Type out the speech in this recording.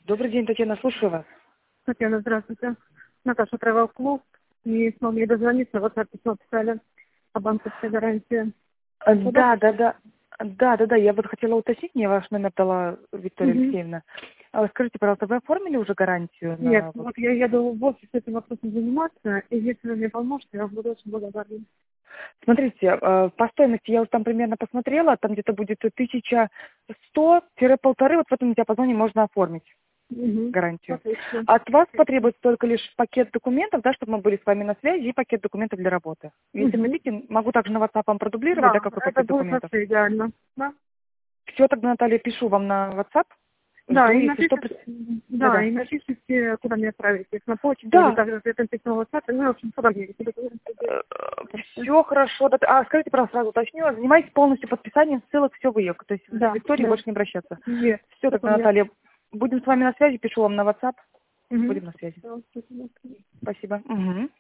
Добрый день, Татьяна, слушаю вас. Татьяна, здравствуйте. Наташа, Travel Club. Не смогли дозвониться, вот так письмо писали о банковской гарантии. Да, я вот хотела уточнить, мне ваш номер дала Виктория Алексеевна. Скажите, пожалуйста, вы оформили уже гарантию? Нет, вот я еду в офис этим вопросом заниматься, и если вы мне поможете, я буду очень благодарна. Смотрите, по стоимости я вот там примерно посмотрела, там где-то будет 1100-1500, вот в этом диапазоне можно оформить гарантию. Отлично. От вас потребуется только лишь пакет документов, да, чтобы мы были с вами на связи, и пакет документов для работы. Если хотите, могу также на WhatsApp вам продублировать, да, какой это пакет будет документов. вообще идеально. Да, Все, тогда, Наталья, пишу вам на WhatsApp. да, Жду, и если что... напишите, да, и напишите, куда мне отправить, их на почту, или Да, также это письмо в WhatsApp, ну, в общем, куда мне все хорошо. Скажите, пожалуйста, сразу уточню, занимайтесь полностью подписанием ссылок, все вы ее. То есть Да, к Виктории да. больше не обращаться. Нет, Все, это тогда, нет. Наталья, будем с вами на связи, пишу вам на WhatsApp. Угу. Будем на связи. Спасибо. Угу.